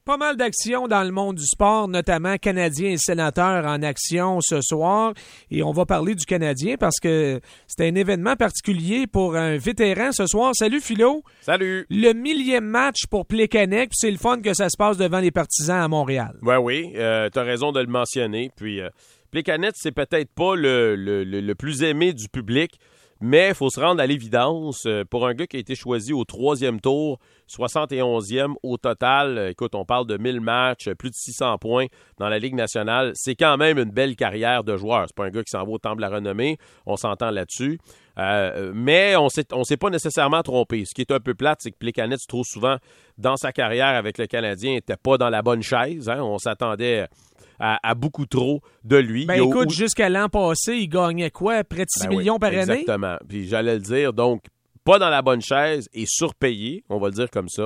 Pas mal d'actions dans le monde du sport, notamment Canadiens et Sénateurs en action ce soir. Et on va parler du Canadien parce que c'était un événement particulier pour un vétéran ce soir. Salut Philo. Salut. Le 1000e match pour Plekanec. C'est le fun que ça se passe devant les partisans à Montréal. Ben oui, t'as raison de le mentionner. Puis Plekanec, c'est peut-être pas le plus aimé du public, mais il faut se rendre à l'évidence. Pour un gars qui a été choisi au 3e tour, 71e au total, écoute, on parle de 1000 matchs, plus de 600 points dans la Ligue nationale. C'est quand même une belle carrière de joueur. C'est pas un gars qui s'en va au temple de la renommée, on s'entend là-dessus. Mais on s'est pas nécessairement trompé. Ce qui est un peu plate, c'est que Plekanec, trop souvent, dans sa carrière avec le Canadien, n'était pas dans la bonne chaise. Hein? On s'attendait à beaucoup trop de lui. Ben écoute, jusqu'à l'an passé, il gagnait quoi? Près de 6 millions par année? Exactement. Puis j'allais le dire, donc pas dans la bonne chaise et surpayé, on va le dire comme ça.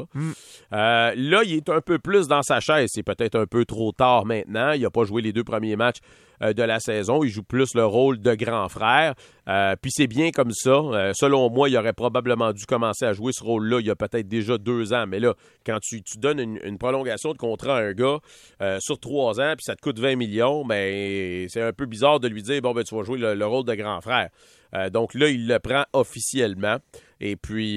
Là, il est un peu plus dans sa chaise. C'est peut-être un peu trop tard maintenant. Il n'a pas joué les 2 premiers matchs de la saison. Il joue plus le rôle de grand frère. Puis c'est bien comme ça. Selon moi, il aurait probablement dû commencer à jouer ce rôle-là il y a peut-être déjà 2 ans. Mais là, quand tu donnes une prolongation de contrat à un gars sur 3 ans, puis ça te coûte 20 millions, ben c'est un peu bizarre de lui dire, bon, ben tu vas jouer le rôle de grand frère. Donc là, il le prend officiellement. Et puis,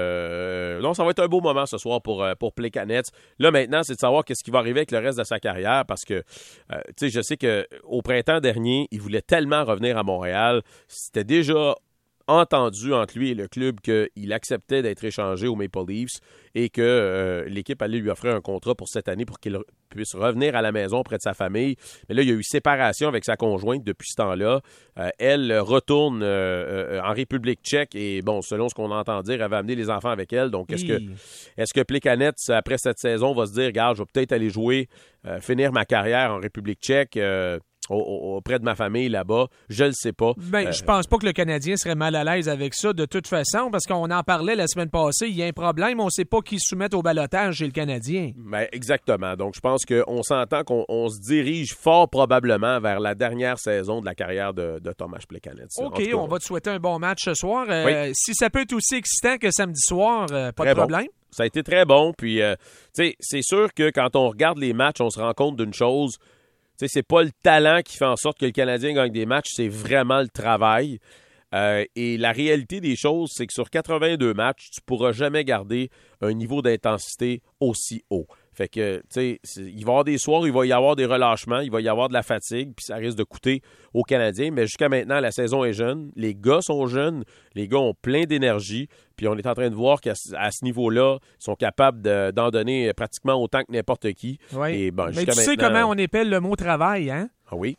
non, ça va être un beau moment ce soir pour Plekanec. Là, maintenant, c'est de savoir qu'est-ce qui va arriver avec le reste de sa carrière parce que, tu sais, je sais qu'au printemps dernier, il voulait tellement revenir à Montréal. C'était déjà entendu entre lui et le club qu'il acceptait d'être échangé aux Maple Leafs et que l'équipe allait lui offrir un contrat pour cette année pour qu'il puisse revenir à la maison près de sa famille. Mais là, il y a eu séparation avec sa conjointe depuis ce temps-là. Elle retourne en République tchèque et, bon, selon ce qu'on entend dire, elle va amener les enfants avec elle. Donc, est-ce que Plekanec, après cette saison, va se dire, regarde, je vais peut-être aller jouer, finir ma carrière en République tchèque auprès de ma famille là-bas, je le sais pas. Ben, je pense pas que le Canadien serait mal à l'aise avec ça de toute façon, parce qu'on en parlait la semaine passée, il y a un problème, on sait pas qui se soumettent au ballottage chez le Canadien. Ben, exactement. Donc, je pense qu'on s'entend qu'on se dirige fort probablement vers la dernière saison de la carrière de Tomáš Plekanec. OK, on va te souhaiter un bon match ce soir. Oui. Si ça peut être aussi excitant que samedi soir, pas de problème. Bon. Ça a été très bon, puis, tu sais, c'est sûr que quand on regarde les matchs, on se rend compte d'une chose. T'sais, c'est pas le talent qui fait en sorte que le Canadien gagne des matchs, c'est vraiment le travail. Et la réalité des choses, c'est que sur 82 matchs, tu pourras jamais garder un niveau d'intensité aussi haut. Fait que, tu sais, il va y avoir des soirs où il va y avoir des relâchements, il va y avoir de la fatigue, puis ça risque de coûter aux Canadiens. Mais jusqu'à maintenant, la saison est jeune, les gars sont jeunes, les gars ont plein d'énergie, puis on est en train de voir qu'à ce niveau-là, ils sont capables d'en donner pratiquement autant que n'importe qui. Oui. Et bon, mais tu sais comment on épelle le mot travail, hein? Ah oui?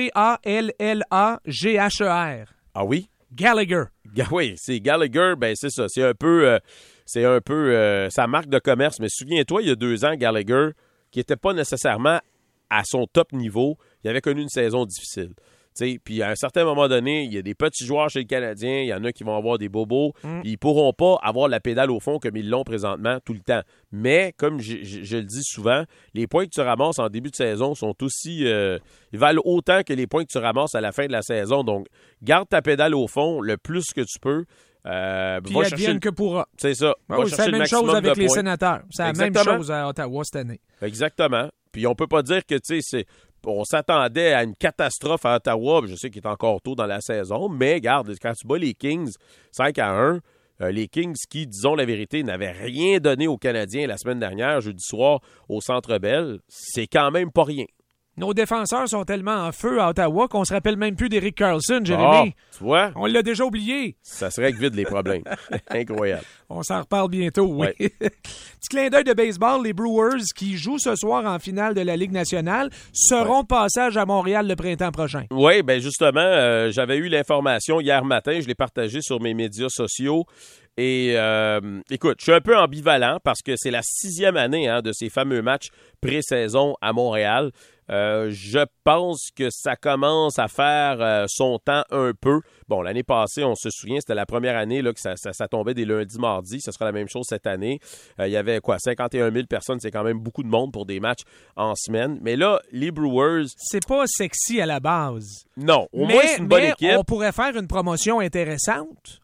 Gallagher. Ah oui? Gallagher. Oui, c'est Gallagher, ben c'est ça. C'est un peu sa marque de commerce. Mais souviens-toi, il y a 2 ans, Gallagher, qui n'était pas nécessairement à son top niveau, il avait connu une saison difficile. Puis à un certain moment donné, il y a des petits joueurs chez le Canadien, il y en a qui vont avoir des bobos, puis ils pourront pas avoir la pédale au fond comme ils l'ont présentement tout le temps. Mais, comme je le dis souvent, les points que tu ramasses en début de saison sont aussi... ils valent autant que les points que tu ramasses à la fin de la saison. Donc, garde ta pédale au fond le plus que tu peux. Puis advienne que pourra. C'est ça. Oui, c'est la même chose avec les Sénateurs. C'est la même chose à Ottawa cette année. Exactement. Puis on peut pas dire que, tu sais, on s'attendait à une catastrophe à Ottawa. Je sais qu'il est encore tôt dans la saison, mais regarde, quand tu bats les Kings 5-1, les Kings qui, disons la vérité, n'avaient rien donné aux Canadiens la semaine dernière, jeudi soir, au Centre Bell, c'est quand même pas rien. Nos défenseurs sont tellement en feu à Ottawa qu'on se rappelle même plus d'Eric Carlson, Jérémy. Tu vois? On l'a déjà oublié. Ça se règle vite les problèmes. Incroyable. On s'en reparle bientôt, oui. Ouais. Petit clin d'œil de baseball, les Brewers qui jouent ce soir en finale de la Ligue nationale seront de passage à Montréal le printemps prochain. Oui, bien justement, j'avais eu l'information hier matin, je l'ai partagée sur mes médias sociaux. Et écoute, je suis un peu ambivalent parce que c'est la 6e année de ces fameux matchs pré-saison à Montréal. Je pense que ça commence à faire son temps un peu. Bon, l'année passée, on se souvient, c'était la première année là, que ça tombait des lundis, mardis. Ce sera la même chose cette année. Il y avait 51 000 personnes. C'est quand même beaucoup de monde pour des matchs en semaine. Mais là, les Brewers... C'est pas sexy à la base. Non, au moins c'est une bonne équipe. On pourrait faire une promotion intéressante.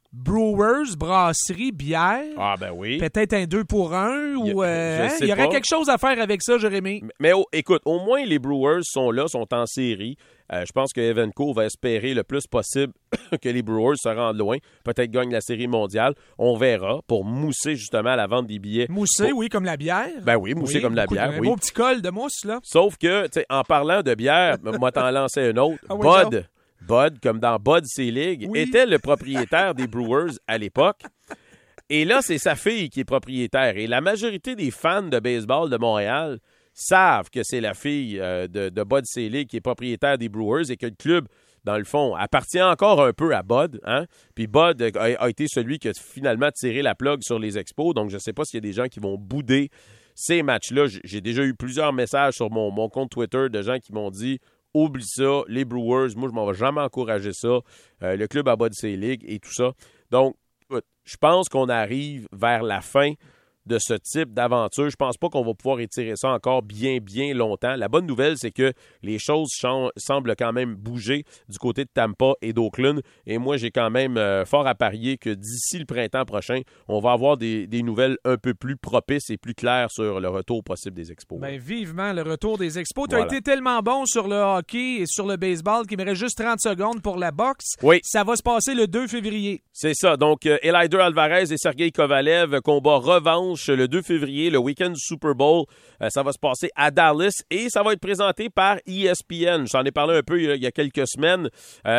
Brewers, brasserie, bière. Ah, ben oui. Peut-être un 2 pour 1 ou... je sais il y aurait pas. quelque chose à faire avec ça, Jérémy. Mais écoute, au moins les Brewers sont là, sont en série. Je pense que Evenco va espérer le plus possible que les Brewers se rendent loin. Peut-être gagnent la série mondiale. On verra pour mousser justement la vente des billets. Mousser, oui, comme la bière. Ben oui, mousser comme la bière, Un oui. beau petit col de mousse, là. Sauf que, tu sais, en parlant de bière, moi t'en lançais un autre. Ah oui, Bud, comme dans Bud C-League, oui. était le propriétaire des Brewers à l'époque. Et là, c'est sa fille qui est propriétaire. Et la majorité des fans de baseball de Montréal savent que c'est la fille de Bud C-League qui est propriétaire des Brewers et que le club, dans le fond, appartient encore un peu à Bud. Hein? Puis Bud a été celui qui a finalement tiré la plug sur les Expos. Donc, je ne sais pas s'il y a des gens qui vont bouder ces matchs-là. J'ai déjà eu plusieurs messages sur mon compte Twitter de gens qui m'ont dit « Oublie ça, les Brewers, moi, je m'en vais jamais encourager ça. Le club à Bud C-League et tout ça. » Donc, je pense qu'on arrive vers la fin de ce type d'aventure. Je pense pas qu'on va pouvoir étirer ça encore bien, bien longtemps. La bonne nouvelle, c'est que les choses semblent quand même bouger du côté de Tampa et d'Oakland. Et moi, j'ai quand même fort à parier que d'ici le printemps prochain, on va avoir des nouvelles un peu plus propices et plus claires sur le retour possible des Expos. Ben, vivement le retour des Expos. Tu as Voilà. été tellement bon sur le hockey et sur le baseball qu'il me reste juste 30 secondes pour la boxe. Oui. Ça va se passer le 2 février. C'est ça. Donc, Eleider Alvarez et Sergei Kovalev, combat revanche le 2 février, le week-end du Super Bowl. Ça va se passer à Dallas et ça va être présenté par ESPN. J'en ai parlé un peu il y a quelques semaines.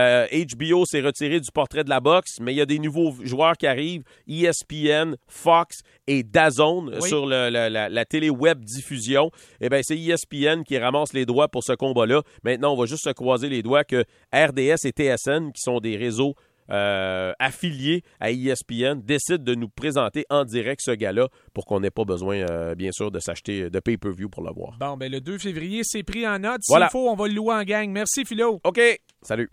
HBO s'est retiré du portrait de la boxe, mais il y a des nouveaux joueurs qui arrivent. ESPN, Fox et DAZN sur la télé web diffusion. Eh bien, c'est ESPN qui ramasse les droits pour ce combat-là. Maintenant, on va juste se croiser les doigts que RDS et TSN, qui sont des réseaux affiliés à ESPN, décident de nous présenter en direct ce gars-là pour qu'on n'ait pas besoin, bien sûr, de s'acheter de pay-per-view pour le voir. Bon, ben le 2 février, c'est pris en note. S'il Voilà. faut, on va le louer en gang. Merci, Philo. OK. Salut.